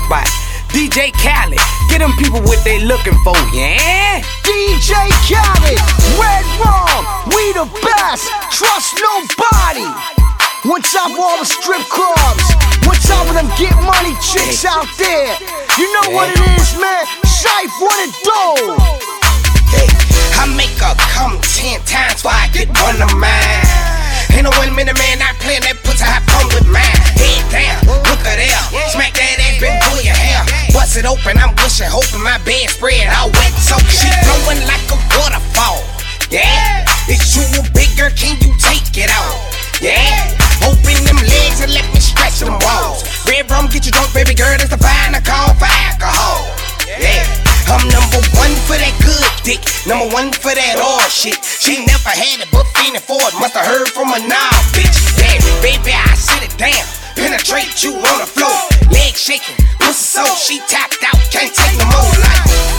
spot. DJ Khaled, get them people what they looking for, yeah? DJ Khaled, Red Rum, we the best, trust nobody. One time for all the strip clubs, one time for them get money chicks out there. You know what it is, man, Shife, what it do? Hey, I make her come 10 times before I get one of mine. Ain't no 1 minute man not playing that pussy, I come with mine. Head down, look at there, smack that ass, baby, pull your hair. Bust it open, I'm wishing, hoping my bed spread all wet, so she flowing like a waterfall. Yeah, it's you a big girl, can you take it out? Yeah, open them legs and let me stretch them walls. Red Rum get you drunk, baby girl, that's the fine I call for alcohol. Yeah, I'm number 1 for that good dick, number 1 for that all shit. She never had it, but fiending for it, must have heard from a nah, bitch. Yeah, baby, I sit it down, penetrate you on the floor, legs shaking, pussy so she tapped out, can't take no more. Like